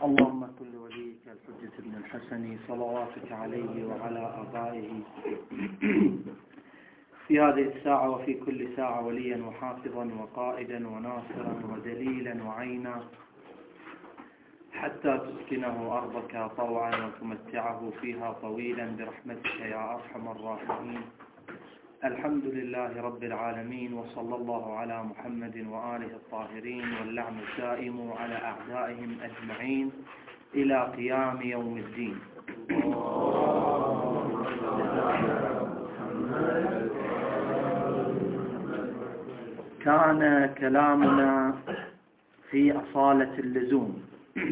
اللهم كل وليك الحجة بن الحسن صلواتك عليه وعلى آبائه في هذه الساعة وفي كل ساعة وليا وحافظا وقائدا وناصرا ودليلا وعينا حتى تسكنه أرضك طوعا وتمتعه فيها طويلا برحمتك يا أرحم الراحمين. الحمد لله رب العالمين، وصلى الله على محمد وآله الطاهرين، واللعن الدائم على أعدائهم أجمعين إلى قيام يوم الدين. كان كلامنا في أصالة اللزوم،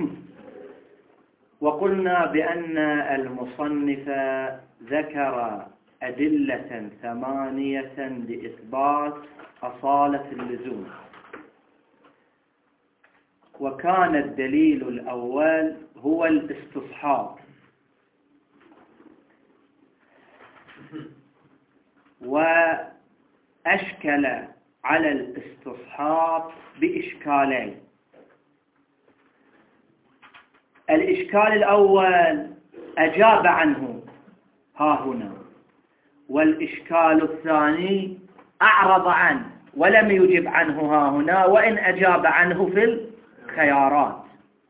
وقلنا بأن المصنف ذكر أدلة 8 لإثبات أصالة اللزوم، وكان الدليل الأول هو الاستصحاب، وأشكل على الاستصحاب بإشكالين. الإشكال الأول أجاب عنه ها هنا، والإشكال الثاني أعرض عنه ولم يجب عنه ها هنا، وإن أجاب عنه في الخيارات.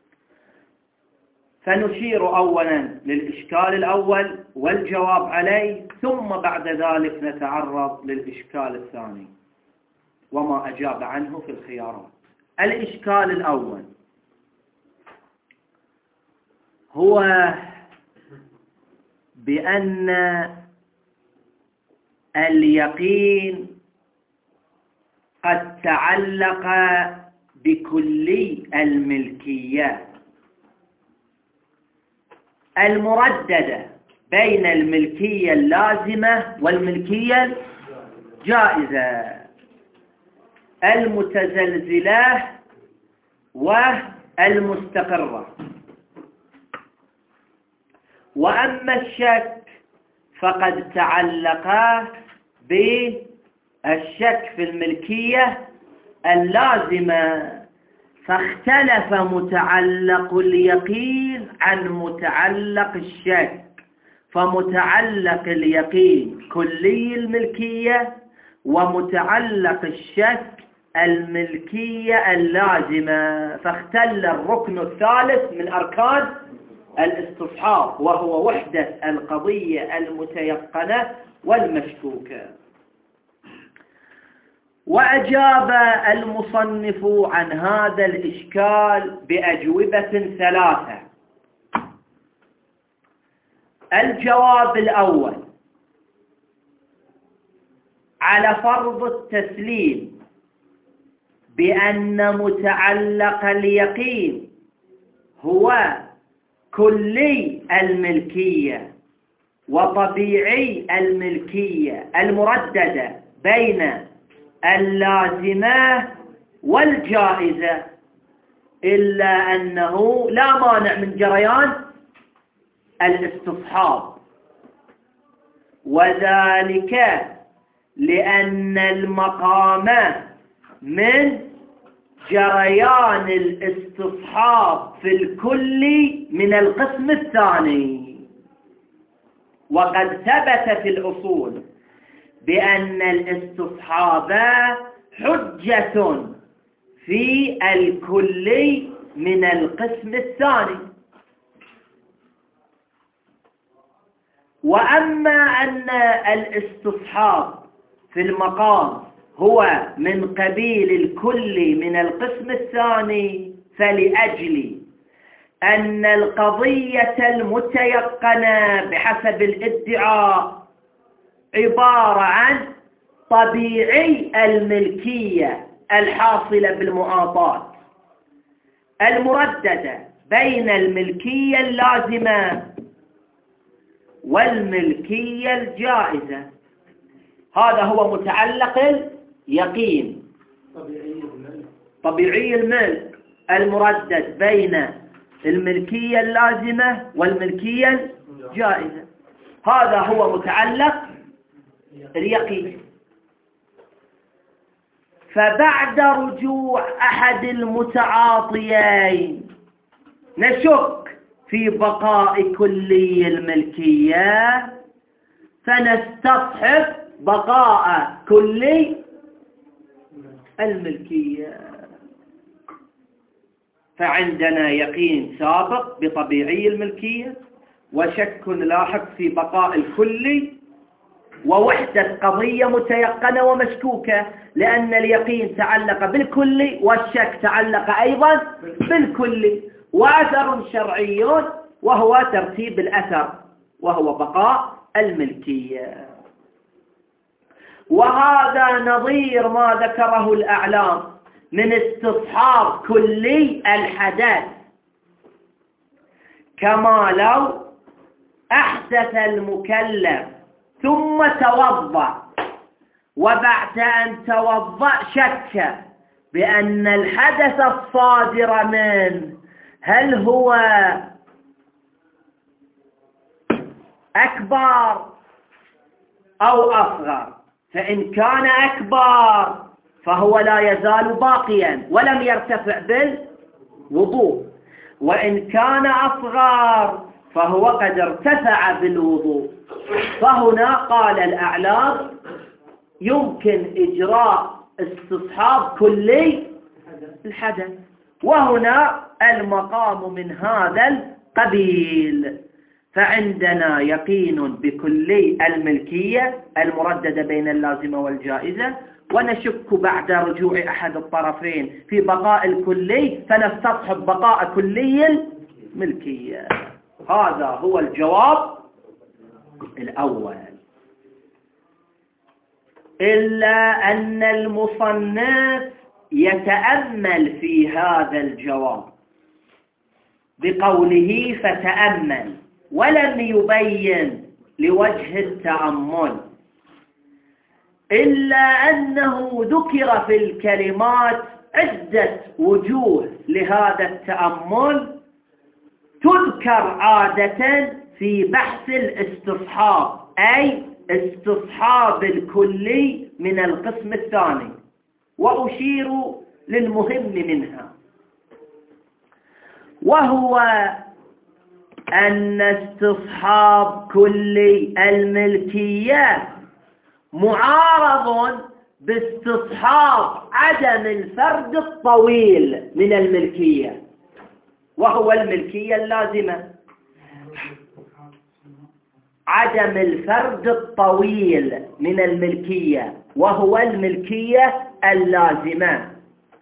فنشير أولا للإشكال الأول والجواب عليه، ثم بعد ذلك نتعرض للإشكال الثاني وما أجاب عنه في الخيارات. الإشكال الأول هو بأن اليقين قد تعلق بكلي الملكية المرددة بين الملكية اللازمة والملكية الجائزة، المتزلزلة والمستقرة. وأما الشك فقد تعلق بالشك في الملكية اللازمة، فاختلف متعلق اليقين عن متعلق الشك، فمتعلق اليقين كلي الملكية، ومتعلق الشك الملكية اللازمة، فاختل الركن الثالث من أركان الاستصحاب، وهو وحدة القضية المتيقنة والمشكوكة. وأجاب المصنف عن هذا الإشكال بأجوبة 3. الجواب الأول: على فرض التسليم بأن متعلق اليقين هو كلي الملكية وطبيعي الملكية المرددة بين اللازمة والجائزة، إلا أنه لا مانع من جريان الاستصحاب، وذلك لأن المقام من جريان الاستصحاب في الكل من القسم الثاني. وقد ثبت في الأصول بأن الاستصحاب حجة في الكل من القسم الثاني. وأما أن الاستصحاب في المقام هو من قبيل الكل من القسم الثاني، فلأجل أن القضية المتيقنة بحسب الادعاء عبارة عن طبيعي الملكية الحاصلة بالمعاطاة المرددة بين الملكية اللازمة والملكية الجائزة، هذا هو متعلق اليقين طبيعي الملك المردد بين الملكية اللازمة والملكية الجائزة، هذا هو متعلق اليقين. فبعد رجوع أحد المتعاطيين نشك في بقاء كلي الملكية فنستصحب بقاء كلي الملكية. فعندنا يقين سابق بطبيعي الملكية وشك لاحق في بقاء الكلي ووحدة قضية متيقنة ومشكوكة، لأن اليقين تعلق بالكلي والشك تعلق أيضا بالكلي، وأثر شرعي وهو ترتيب الأثر وهو بقاء الملكية. وهذا نظير ما ذكره الأعلام من استصحاب كلي الحدث، كما لو أحدث المكلف ثم توضأ وبعد أن توضأ شك بأن الحدث الصادر منه هل هو أكبر أو أصغر، فإن كان أكبر فهو لا يزال باقيا ولم يرتفع بالوضوء، وإن كان أصغر فهو قد ارتفع بالوضوء. فهنا قال الأعلام يمكن إجراء استصحاب كلي الحدث، وهنا المقام من هذا القبيل. فعندنا يقين بكلي الملكية المرددة بين اللازمة والجائزة، ونشك بعد رجوع أحد الطرفين في بقاء الكلي فنستصحب بقاء كلي الملكية. هذا هو الجواب الأول. إلا أن المصنف يتأمل في هذا الجواب بقوله فتأمل، ولم يبين لوجه التأمل، إلا أنه ذكر في الكلمات عدة وجوه لهذا التأمل تذكر عادة في بحث الاستصحاب، أي استصحاب الكلي من القسم الثاني، وأشير للمهم منها، وهو أن استصحاب كلي الملكية معارض باستصحاب عدم الفرد الطويل من الملكية، وهو الملكية اللازمة. عدم الفرد الطويل من الملكية وهو الملكية اللازمة،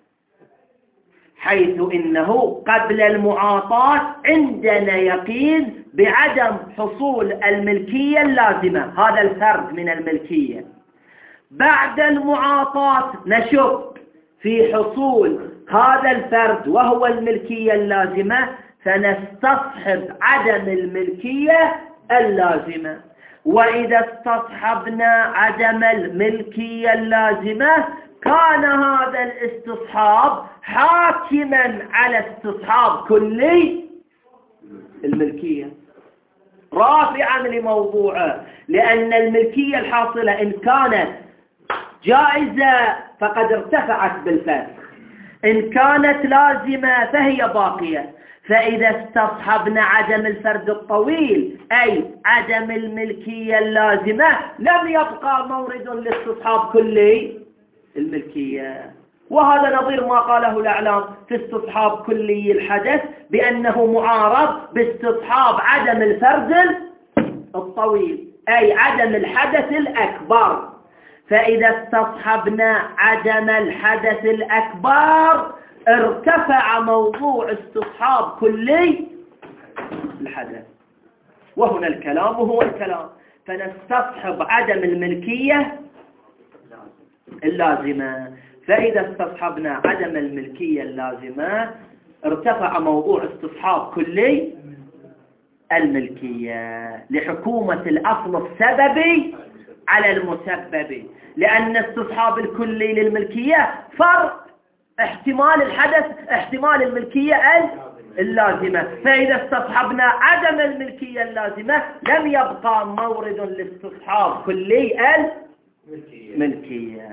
حيث إنه قبل المعاطاة عندنا يقين بعدم حصول الملكية اللازمة، هذا الفرد من الملكية. بعد المعاطاة نشك في حصول هذا الفرد وهو الملكية اللازمة، فنستصحب عدم الملكية اللازمة. وإذا استصحبنا عدم الملكية اللازمة كان هذا الاستصحاب حاكما على استصحاب كلي الملكية، رافعا لموضوعه، لأن الملكية الحاصلة إن كانت جائزة فقد ارتفعت بالفسخ، إن كانت لازمة فهي باقية. فإذا استصحبنا عدم الفرد الطويل أي عدم الملكية اللازمة لم يبقى مورد لاستصحاب كلي الملكية. وهذا نظير ما قاله الأعلام في استصحاب كلي الحدث بأنه معارض باستصحاب عدم الفرد الطويل أي عدم الحدث الأكبر. فإذا استصحبنا عدم الحدث الأكبر ارتفع موضوع استصحاب كلي الحدث، وهنا الكلام هو الكلام. فنستصحب عدم الملكية اللازمة، فإذا استصحبنا عدم الملكية اللازمة ارتفع موضوع استصحاب كلي الملكية لحكومة الأصل السببي على المسبب، لأن استصحاب الكلي للملكية فرق احتمال الحدث احتمال الملكية اللازمة. فإذا استصحبنا عدم الملكية اللازمة لم يبقى مورد لاستصحاب كلي الملكية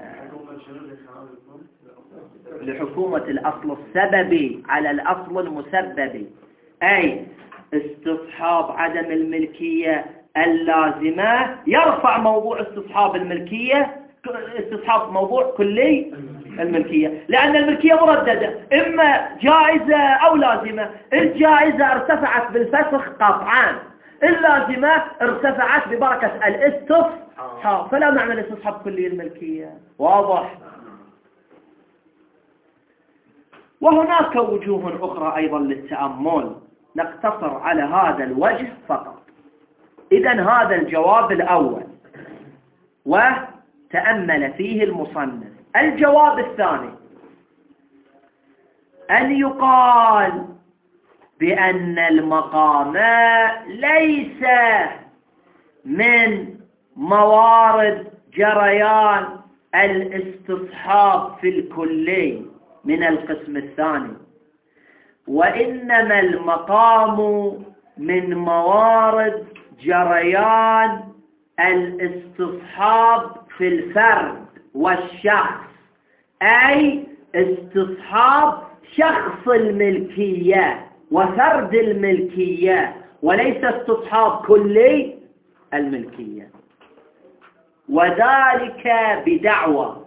لحكومة الأصل السببي على الأصل المسبب. أي استصحاب عدم الملكية اللازمة يرفع موضوع استصحاب الملكية، استصحاب موضوع كلي الملكية، لأن الملكية مرددة، إما جائزة أو لازمة. الجائزة ارتفعت بالفسخ قطعا، اللازمة ارتفعت ببركة الاستصحاب، فلا معنى الاستصحاب كلي الملكية. واضح؟ وهناك وجوه أخرى أيضا للتأمل، نقتصر على هذا الوجه فقط. إذن هذا الجواب الأول وتأمل فيه المصنف. الجواب الثاني أن يقال بأن المقام ليس من موارد جريان الاستصحاب في الكلي من القسم الثاني، وإنما المقام من موارد جريان الاستصحاب في الفرد والشخص، أي استصحاب شخص الملكية وفرد الملكية، وليس استصحاب كلي الملكية. وذلك بدعوى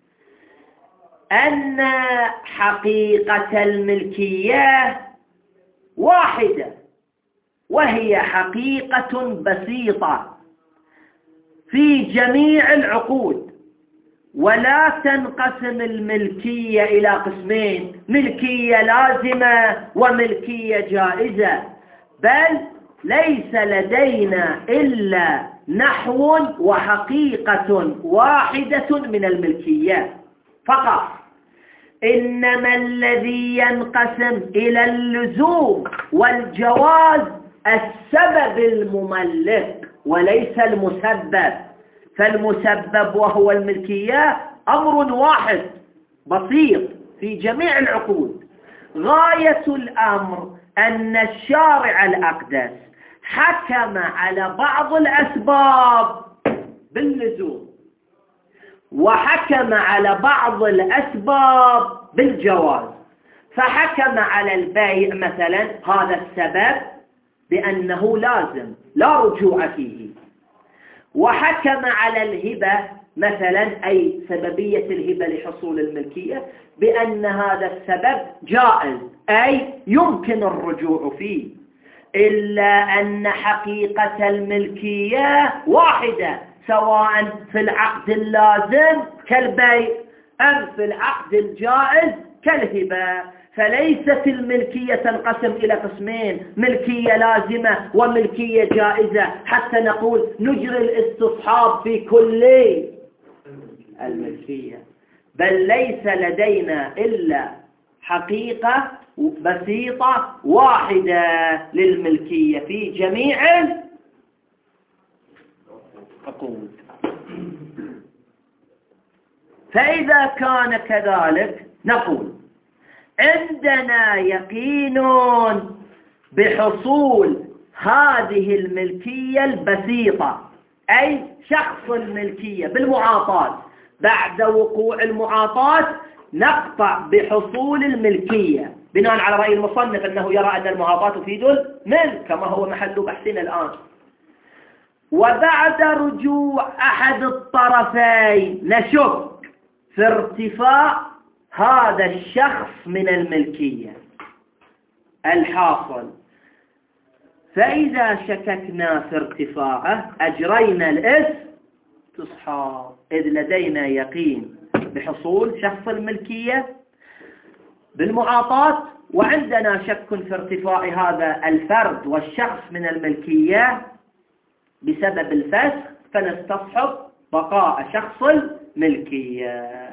أن حقيقة الملكية واحدة، وهي حقيقة بسيطة في جميع العقود، ولا تنقسم الملكية إلى قسمين: ملكية لازمة وملكية جائزة، بل ليس لدينا إلا نحو وحقيقة واحدة من الملكية فقط. إنما الذي ينقسم إلى اللزوم والجواز السبب المملك وليس المسبب، فالمسبب وهو الملكية أمر واحد بسيط في جميع العقود. غاية الأمر أن الشارع الأقدس حكم على بعض الأسباب باللزوم، وحكم على بعض الأسباب بالجواز. فحكم على البيع مثلا هذا السبب بأنه لازم لا رجوع فيه، وحكم على الهبة مثلا أي سببية الهبة لحصول الملكية بأن هذا السبب جائز أي يمكن الرجوع فيه، إلا أن حقيقة الملكية واحدة، سواء في العقد اللازم كالبيع أم في العقد الجائز كالهبة. فليست الملكية تنقسم إلى قسمين: ملكية لازمة وملكية جائزة، حتى نقول نجري الاستصحاب في كل الملكية، بل ليس لدينا إلا حقيقة بسيطة واحدة للملكية في جميع العقود. فإذا كان كذلك نقول عندنا يقين بحصول هذه الملكية البسيطة، أي شخص الملكية بالمعاطاة. بعد وقوع المعاطاة نقطع بحصول الملكية بناء على رأي المصنف أنه يرى أن المعاطاة تفيد الملك كما هو محل بحثنا الآن. وبعد رجوع أحد الطرفين نشك في ارتفاع هذا الشخص من الملكية الحاصل، فإذا شككنا في ارتفاعه أجرينا الاستصحاب، إذ لدينا يقين بحصول شخص الملكية بالمعاطاة، وعندنا شك في ارتفاع هذا الفرد والشخص من الملكية بسبب الفسخ، فنستصحب بقاء شخص الملكية.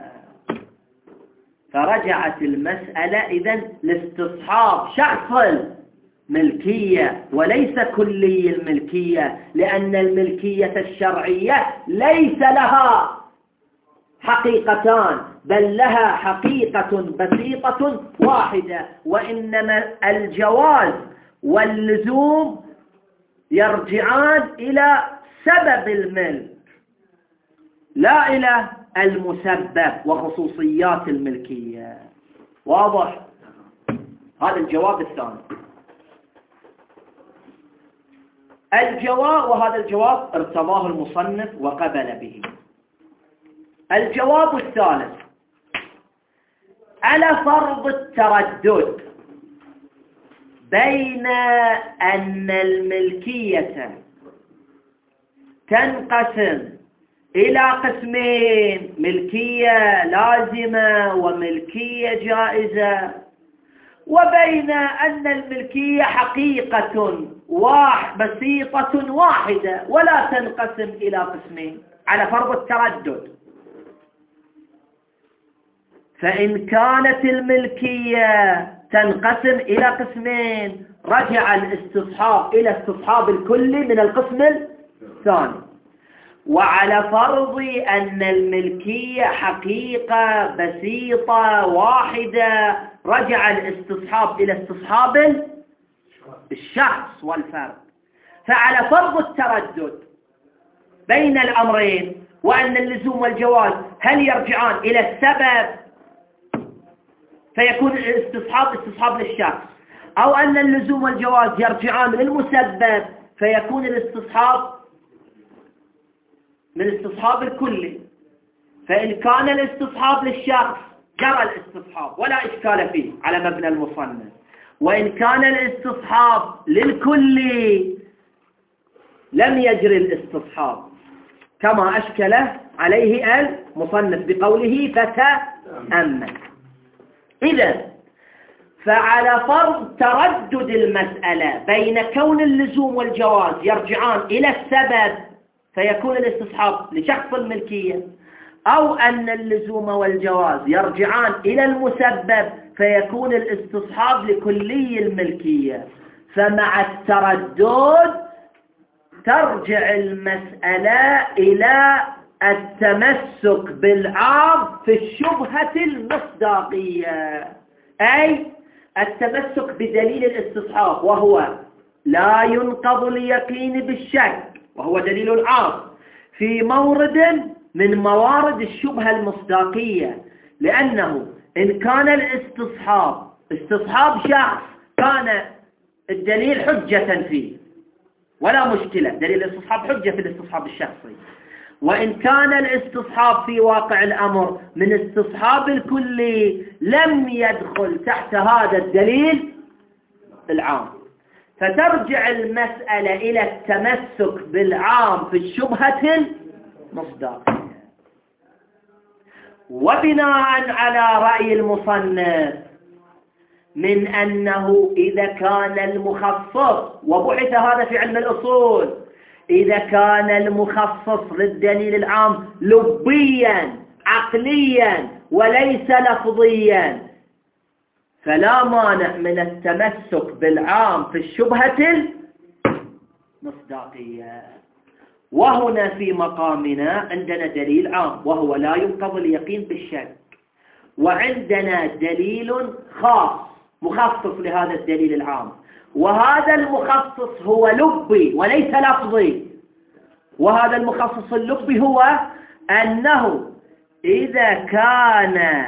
فرجعت المسألة إذن لاستصحاب شخص الملكية وليس كلي الملكية، لأن الملكية الشرعية ليس لها حقيقتان، بل لها حقيقة بسيطة واحدة، وإنما الجواز واللزوم يرجعان إلى سبب الملك لا إلى المسبب وخصوصيات الملكية. واضح؟ هذا الجواب الثاني. الجواب، وهذا الجواب ارتضاه المصنف وقبل به. الجواب الثالث: على فرض التردد بين أن الملكية تنقسم إلى قسمين: ملكية لازمة وملكية جائزة، وبين أن الملكية حقيقة بسيطة واحدة ولا تنقسم إلى قسمين، على فرض التردد. فإن كانت الملكية تنقسم إلى قسمين رجع الاستصحاب إلى استصحاب الكلي من القسم الثاني. وعلى فرض أن الملكية حقيقة بسيطة واحدة رجع الاستصحاب إلى استصحاب الشخص والفرد. فعلى فرض التردد بين الأمرين وأن اللزوم والجواز هل يرجعان إلى السبب فيكون الاستصحاب للشخص، أو أن اللزوم والجواز يرجعان للمسبب فيكون الاستصحاب من الاستصحاب الكلي. فإن كان الاستصحاب للشخص جرى الاستصحاب ولا إشكال فيه على مبنى المصنف، وإن كان الاستصحاب للكلي لم يجري الاستصحاب كما أشكل عليه المصنف بقوله فتأمل. إذن فعلى فرض تردد المسألة بين كون اللزوم والجواز يرجعان إلى السبب فيكون الاستصحاب لشخص الملكية، أو أن اللزوم والجواز يرجعان إلى المسبب فيكون الاستصحاب لكلي الملكية، فمع التردد ترجع المسألة إلى التمسك بالعام في الشبهة المصداقية، أي التمسك بدليل الاستصحاب وهو لا ينقض اليقين بالشك، وهو دليل العام في مورد من موارد الشبهة المصداقية. لأنه إن كان استصحاب شخص كان الدليل حجة فيه ولا مشكلة، دليل الاستصحاب حجة في الاستصحاب الشخصي. وإن كان الاستصحاب في واقع الأمر من استصحاب الكلي لم يدخل تحت هذا الدليل العام، فترجع المسألة إلى التمسك بالعام في الشبهة المصداقية. وبناء على رأي المصنف من أنه إذا كان المخصص، وبحث هذا في علم الأصول، إذا كان المخصص للدليل العام لبيا عقليا وليس لفظيا فلا مانع من التمسك بالعام في الشبهة المصداقية. وهنا في مقامنا عندنا دليل عام وهو لا ينقض اليقين بالشك، وعندنا دليل خاص مخصص لهذا الدليل العام، وهذا المخصص هو لبي وليس لفظي. وهذا المخصص اللبي هو أنه إذا كان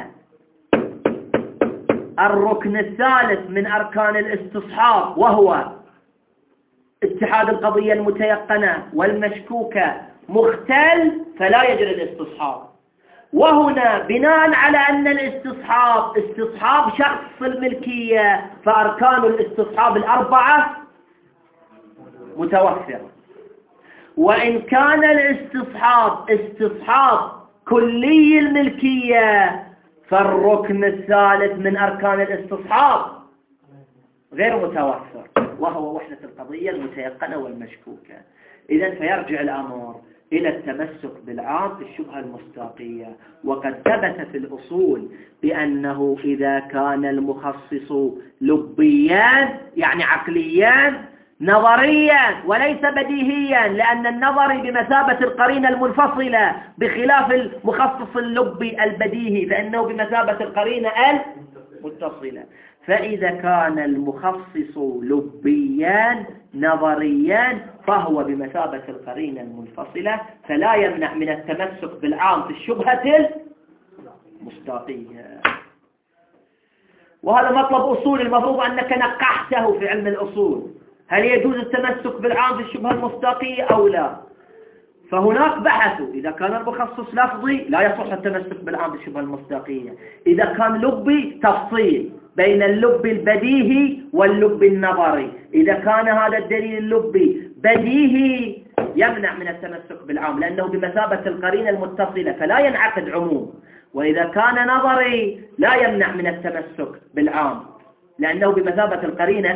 الركن الثالث من أركان الاستصحاب وهو اتحاد القضية المتيقنة والمشكوكة مختل فلا يجري الاستصحاب. وهنا بناء على أن الاستصحاب استصحاب شخص الملكية فأركان الاستصحاب الأربعة متوفرة. وإن كان الاستصحاب استصحاب كلي الملكية فالركن الثالث من أركان الاستصحاب غير متوفر وهو وحدة القضية المتيقنة والمشكوكة. إذن فيرجع الأمر إلى التمسك بالعام في الشبهة المصداقية. وقد ثبت في الأصول بأنه إذا كان المخصص لبيا يعني عقليا نظريا وليس بديهيا، لأن النظري بمثابة القرينة المنفصلة بخلاف المخصص اللبي البديهي فإنه بمثابة القرينة المتصلة. فإذا كان المخصص لبيا نظريا فهو بمثابة القرينة المنفصلة، فلا يمنع من التمسك بالعام في الشبهة المصداقية. وهذا مطلب أصولي المفروض أنك نقحته في علم الأصول، هل يجوز التمسك بالعام في الشبهة المصداقية أو لا؟ فهناك بحثوا إذا كان المخصص لفظي لا يصح التمسك بالعام في الشبهة المصداقية، إذا كان لبي تفصيل بين اللب البديهي واللب النظري، إذا كان هذا الدليل اللبي بديهي يمنع من التمسك بالعام لأنه بمثابة القرينة المتصلة فلا ينعقد عموم، وإذا كان نظري لا يمنع من التمسك بالعام لأنه بمثابة القرينة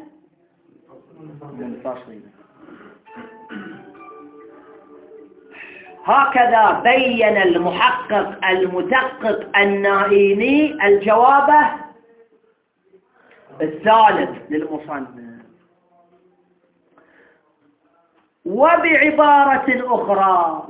المنفصلة. هكذا بين المحقق المدقق النائيني الجواب الثالث للمصنف. وبعبارة أخرى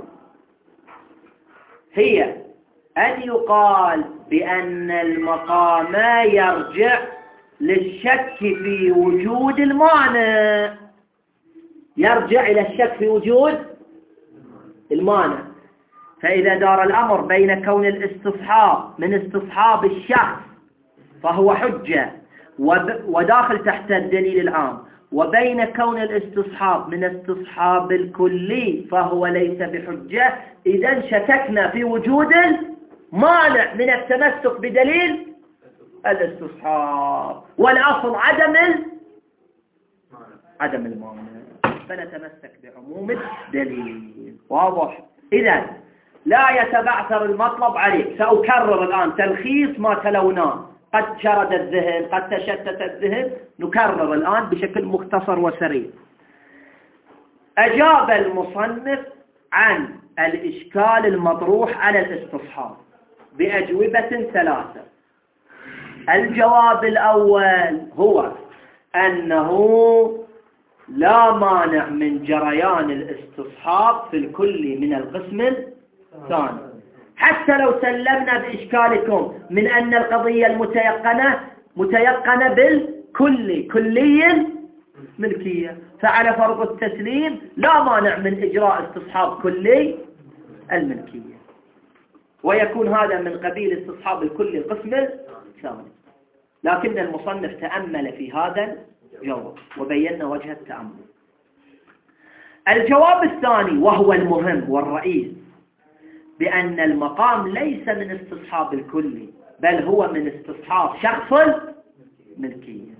هي أن يقال بأن المقام يرجع للشك في وجود المانع، يرجع إلى الشك في وجود المانع. فإذا دار الأمر بين كون الاستصحاب من استصحاب الشخص فهو حجة وداخل تحت الدليل العام، وبين كون الاستصحاب من استصحاب الكلي فهو ليس بحجة، إذا شككنا في وجود المانع من التمسك بدليل الاستصحاب، والأصل عدم المانع، فنتمسك بعموم الدليل. واضح؟ إذن لا يتبعثر المطلب عليك. سأكرر الآن تلخيص ما تلوناه، قد شرد الذهن قد تشتت الذهن، نكرر الآن بشكل مختصر وسريع. أجاب المصنف عن الإشكال المطروح على الاستصحاب بأجوبة ثلاثة. الجواب الأول هو أنه لا مانع من جريان الاستصحاب في الكل من القسم الثاني، حتى لو سلمنا بإشكالكم من أن القضية متيقنة بالكلي كلي ملكية، فعلى فرض التسليم لا مانع من إجراء استصحاب كلي الملكية، ويكون هذا من قبيل استصحاب الكلي القسم الثاني. لكن المصنف تأمل في هذا الجواب وبينا وجه التأمل. الجواب الثاني وهو المهم والرئيس، بأن المقام ليس من استصحاب الكلي بل هو من استصحاب شخص الملكية،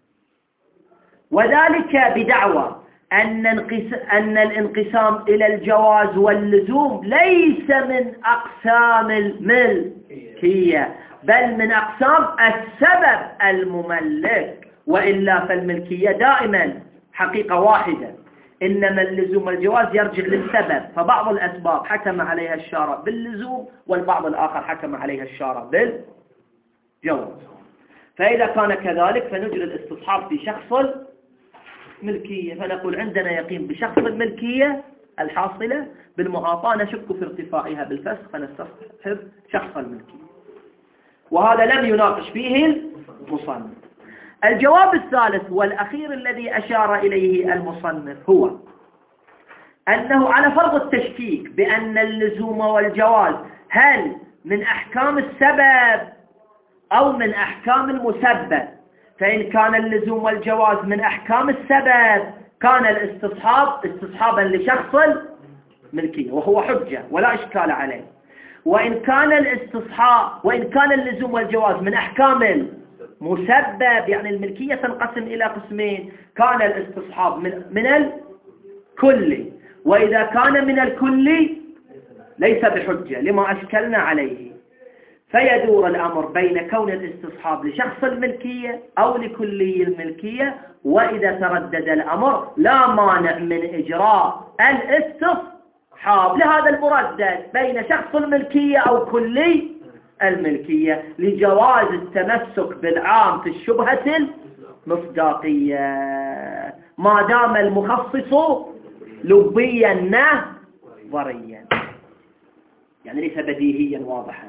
وذلك بدعوى أن الانقسام إلى الجواز واللزوم ليس من أقسام الملكية بل من أقسام السبب المملك، وإلا فالملكية دائما حقيقة واحدة، إنما اللزوم والجواز يرجع للسبب، فبعض الأسباب حكم عليها الشارع باللزوم والبعض الآخر حكم عليها الشارع بالجواز. فإذا كان كذلك فنجري الاستصحاب في شخص الملكية، فنقول عندنا يقين بشخص الملكية الحاصلة بالمعاطاة، نشك في ارتفاعها بالفسخ فنستصحب شخص الملكية، وهذا لم يناقش فيه المصنف. الجواب الثالث والأخير الذي أشار إليه المصنف هو أنه على فرض التشكيك بأن اللزوم والجواز هل من أحكام السبب أو من أحكام المسبب، فإن كان اللزوم والجواز من أحكام السبب كان الاستصحاب استصحابا لشخص الملكية وهو حجة ولا إشكال عليه، وإن كان اللزوم والجواز من أحكام المسبب يعني الملكية تنقسم إلى قسمين، كان الاستصحاب من الكلي، وإذا كان من الكلي ليس بحجة لما أشكلنا عليه. فيدور الأمر بين كون الاستصحاب لشخص الملكية أو لكلي الملكية، وإذا تردد الأمر لا مانع من إجراء الاستصحاب لهذا المردد بين شخص الملكية أو كلي الملكية لجواز التمسك بالعام في الشبهة المصداقية ما دام المخصص لبيا نظريا، يعني ليس بديهيا واضحا.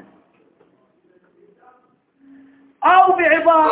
أو بعبارة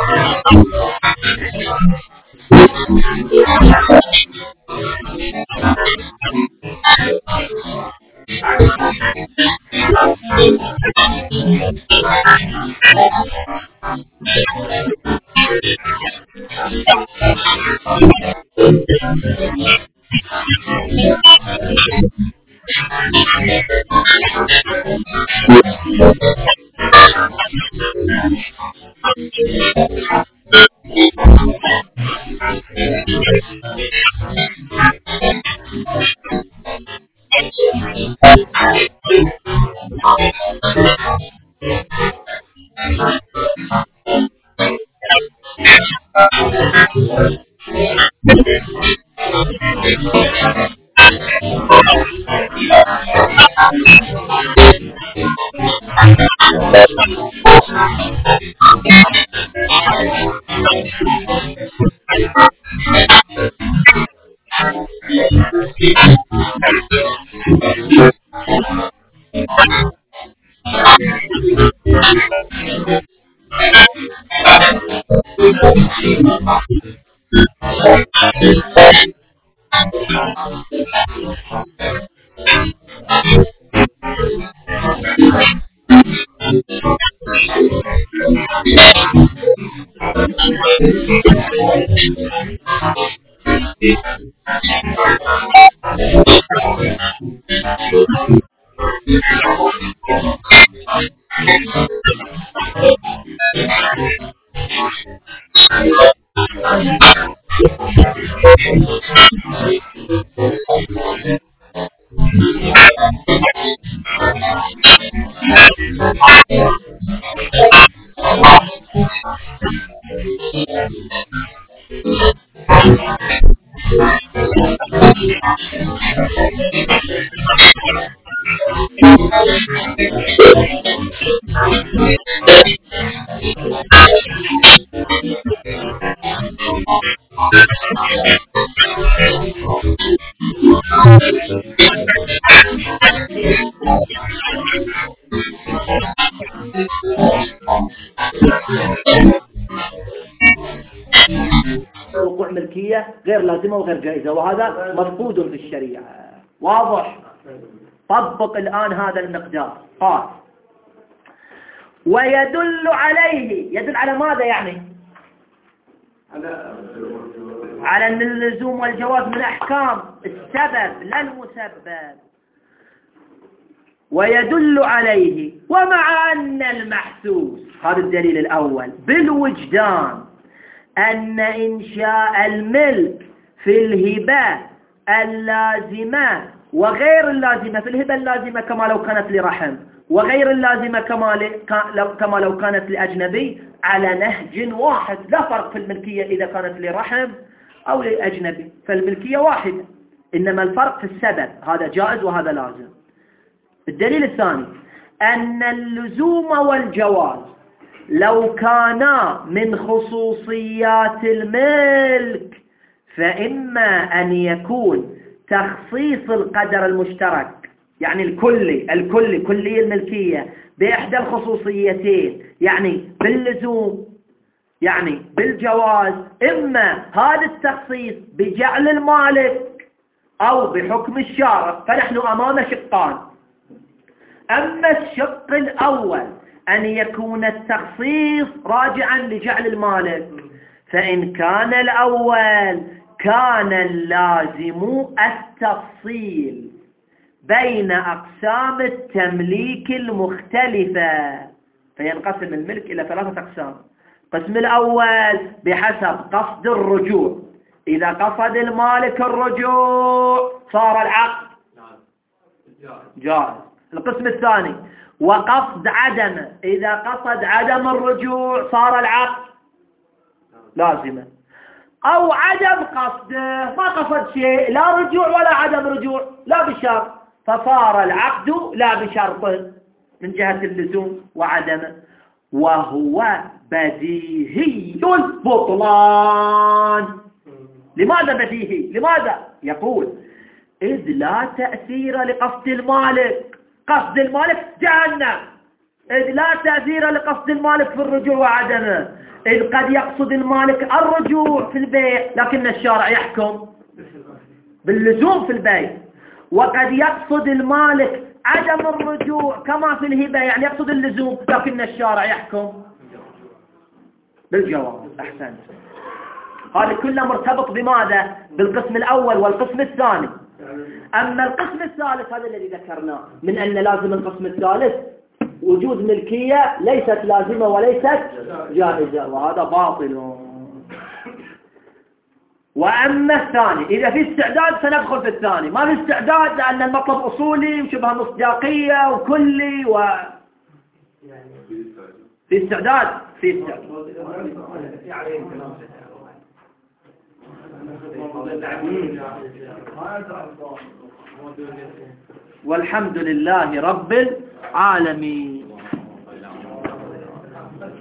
وقوع ملكية غير لازمة وغير جائزة، وهذا مفقود في الشريعة. واضح؟ طبق الآن هذا المقدار. قال ويدل عليه، يدل على ماذا يعني؟ على أن اللزوم والجواز من أحكام السبب لا المسبب. ويدل عليه ومع أن المحسوس، هذا الدليل الأول، بالوجدان أن إنشاء الملك في الهبة اللازمة وغير اللازمة، في الهبة اللازمة كما لو كانت لرحم، وغير اللازمة كما لو كانت لأجنبي، على نهج واحد. لا فرق في الملكية إذا كانت لرحم أو لأجنبي، فالملكية واحدة، إنما الفرق في السبب، هذا جائز وهذا لازم. الدليل الثاني أن اللزوم والجواز لو كانا من خصوصيات الملك فإما أن يكون تخصيص القدر المشترك، يعني الكلي كلي الملكية بإحدى الخصوصيتين، يعني باللزوم يعني بالجواز، إما هذا التخصيص بجعل المالك أو بحكم الشارع. فنحن أمام شقان، أما الشق الأول أن يكون التخصيص راجعا لجعل المالك، فإن كان الأول كان اللازم التفصيل بين أقسام التمليك المختلفة، فينقسم الملك إلى 3 أقسام. القسم الأول بحسب قصد الرجوع، إذا قصد المالك الرجوع صار العقد جائز. القسم الثاني وقصد عدمه، إذا قصد عدم الرجوع صار العقد لازمة، أو عدم قصده، ما قصد شيء، لا رجوع ولا عدم رجوع، لا بشرط، فصار العقد لا بشرط من جهة اللزوم وعدمه، وهو بديهي البطلان. لماذا بديهي؟ لماذا؟ يقول إذ لا تأثير لقصد المالك، قصد المالك جهنم، إذ لا تأثير لقصد المالك في الرجوع وعدمه، إذ قد يقصد المالك الرجوع في البيع لكن الشارع يحكم باللزوم في البيع، وقد يقصد المالك عدم الرجوع كما في الهبة، يعني يقصد اللزوم لكن الشارع يحكم بالجواز. أحسنت. هذا كله مرتبط بماذا؟ بالقسم الأول والقسم الثاني. أما القسم الثالث هذا الذي ذكرناه من أن لازم القسم الثالث وجود ملكية ليست لازمة وليست جائزة، وهذا باطل. وأما الثاني إذا في استعداد سندخل في الثاني، ما في استعداد لأن المطلب أصولي وشبه مصداقية وكلي في استعداد والحمد لله رب العالمين.